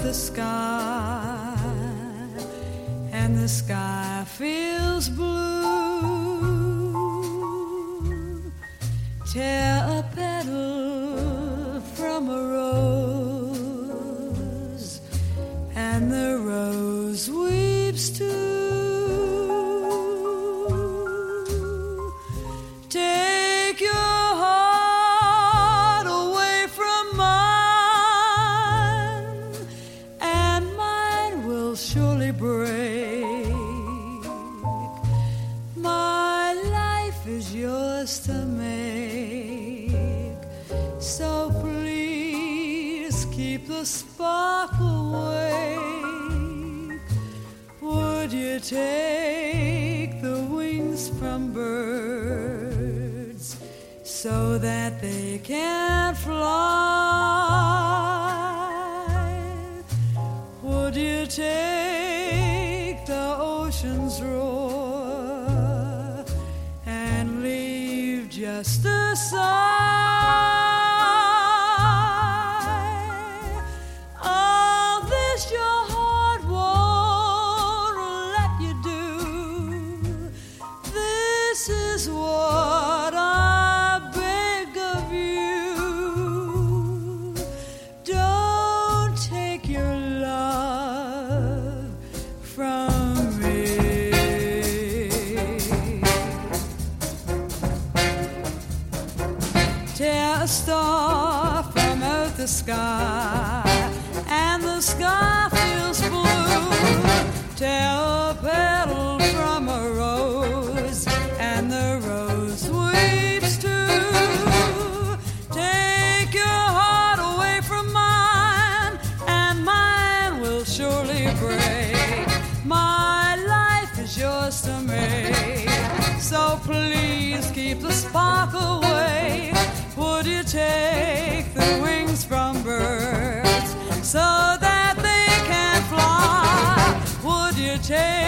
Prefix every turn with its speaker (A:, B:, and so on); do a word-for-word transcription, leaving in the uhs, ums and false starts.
A: the sky, and the sky feels blue. Tear a petal from a rose, and the rose weeps too. Take your heart away from mine, and mine will surely break. My life is yours to make, so please keep the spark awake. Would you take the wings from birds so that they can fly? Would you take the ocean's roar and leave just a sigh? All this your heart won't let you do. This is what I beg of you. Don't take your love from me. Tear a star from earth to sky, and the sky feels blue. Tear a petal from a rose, and the rose weeps too. Take your heart away from mine, and mine will surely break. My life is yours to make, so please keep the spark away. Would you take the wings from birds so that they can fly? Would you take